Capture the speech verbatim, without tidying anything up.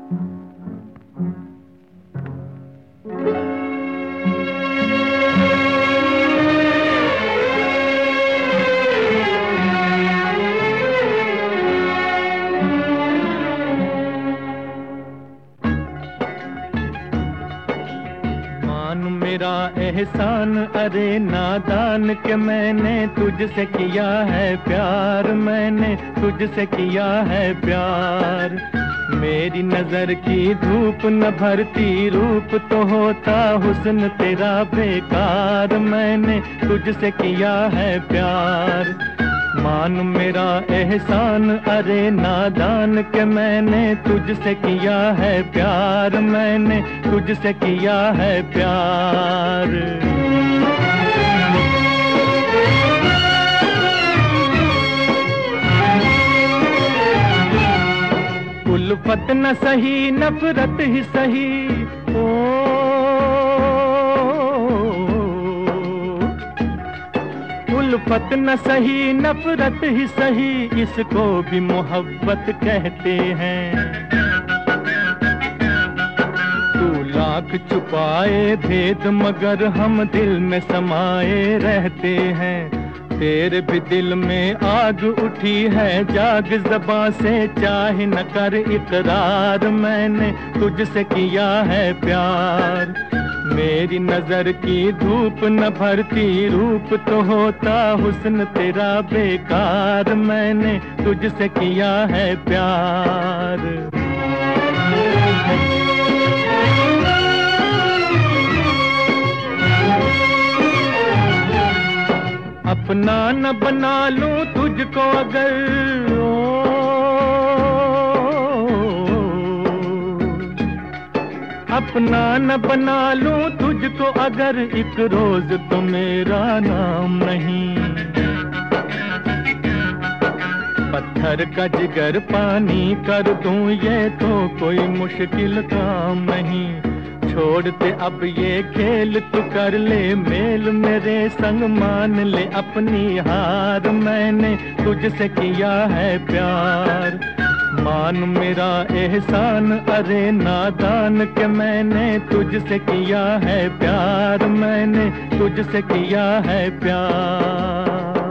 मेरा एहसान अरे नादान के मैंने तुझसे किया है प्यार, मैंने तुझसे किया है प्यार। मेरी नजर की धूप न भरती रूप तो होता हुस्न तेरा बेकार, मैंने तुझसे किया है प्यार। मान मेरा एहसान अरे नादान के मैंने तुझसे किया है प्यार, मैंने तुझसे किया है प्यार। उल्फत न सही नफरत ही सही, ओ उल्फत न सही नफरत ही सही, इसको भी मोहब्बत कहते हैं। तू लाख छुपाए भेद मगर हम दिल में समाये रहते हैं। तेरे भी दिल में आग उठी है जाग ज़बां से चाहे न कर इकरार, मैंने तुझसे किया है प्यार। मेरी नजर की धूप न भरती रूप तो होता हुस्न तेरा बेकार, मैंने तुझसे किया है प्यार। अपना न बना लूं तुझको अगर, अपना न बना लूं तुझको अगर एक रोज तो मेरा नाम नहीं। पत्थर का जिगर पानी कर दूं ये तो कोई मुश्किल काम नहीं। छोड़ते अब ये खेल तू कर ले मेल मेरे संग मान ले अपनी हार, मैंने तुझसे किया है प्यार। मान मेरा एहसान अरे नादान के मैंने तुझसे किया है प्यार, मैंने तुझसे किया है प्यार।